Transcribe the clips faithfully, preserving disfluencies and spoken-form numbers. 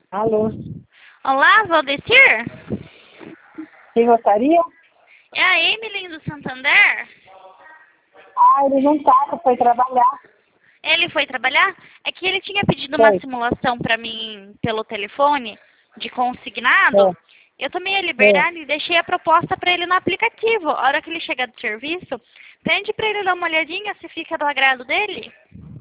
Alô, Olá, Valdecir? quem gostaria? É a Emily do Santander? Ah, ele não tá, foi trabalhar. Ele foi trabalhar? É que ele tinha pedido uma Foi, simulação para mim pelo telefone, de é, consignado. Eu tomei a é. liberdade e deixei a proposta para ele no aplicativo. A hora que ele chegar do serviço, pede para ele dar uma olhadinha se fica do agrado dele.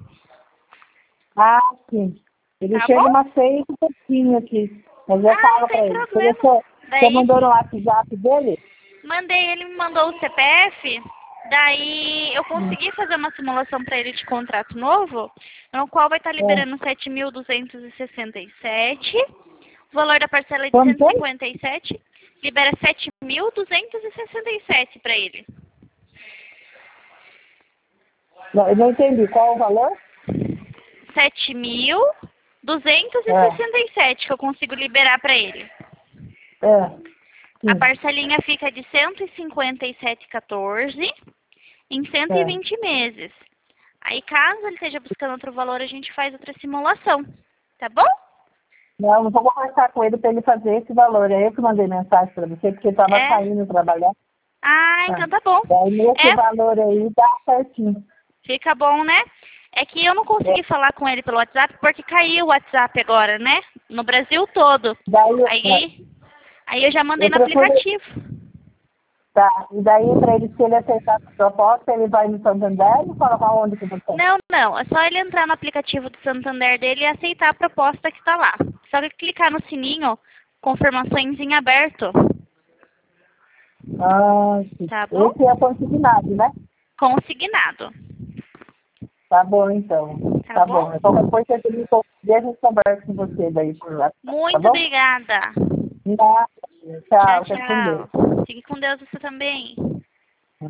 Ah, sim. Ele Tá chega bom? umas seis e pouquinho aqui. Mas eu Ah, não falo tem pra ele. Você, problema. deixou, você Daí, mandou no WhatsApp dele? mandei, ele me mandou o C P F, daí eu Hum, consegui fazer uma simulação para ele de contrato novo, no qual vai estar É. liberando sete mil duzentos e sessenta e sete, o valor da parcela é de cento Quanto e é? cinquenta e sete, libera sete mil duzentos e sessenta e sete para ele. Não, eu não entendi. Qual o valor? sete mil duzentos e É, sessenta e sete que eu consigo liberar para ele. é, A sim, parcelinha fica de cento e cinquenta e sete e quatorze em cento e é. vinte meses. Aí, caso ele esteja buscando outro valor, a gente faz outra simulação. Tá bom? Não, não vou conversar com ele para ele fazer esse valor. É eu que mandei mensagem para você, porque estava É? saindo trabalhar. Ah, Tá. então tá bom. Daí nesse É, valor aí dá certinho. fica bom, né? É que eu não É. consegui falar com ele pelo WhatsApp porque caiu o WhatsApp agora, né? No Brasil todo. Daí, é, Aí, aí eu já mandei eu no procurei. aplicativo. Tá, e daí para ele, se ele aceitar a proposta, ele vai no Santander e fala pra onde que você. Não, não. É só ele entrar no aplicativo do Santander dele e aceitar a proposta que está lá. Só ele clicar no sininho, confirmações em aberto. Ah, sim. Tá bom? Esse é consignado, né? Consignado. Tá bom, então. Tá Tá bom? bom. Então, depois que ele me conseguir, a gente conversa com você daí por lá, tá Muito bom? obrigada. Nada. Tchau, Tchau, fica com Deus. tchau. Fique com Deus você também.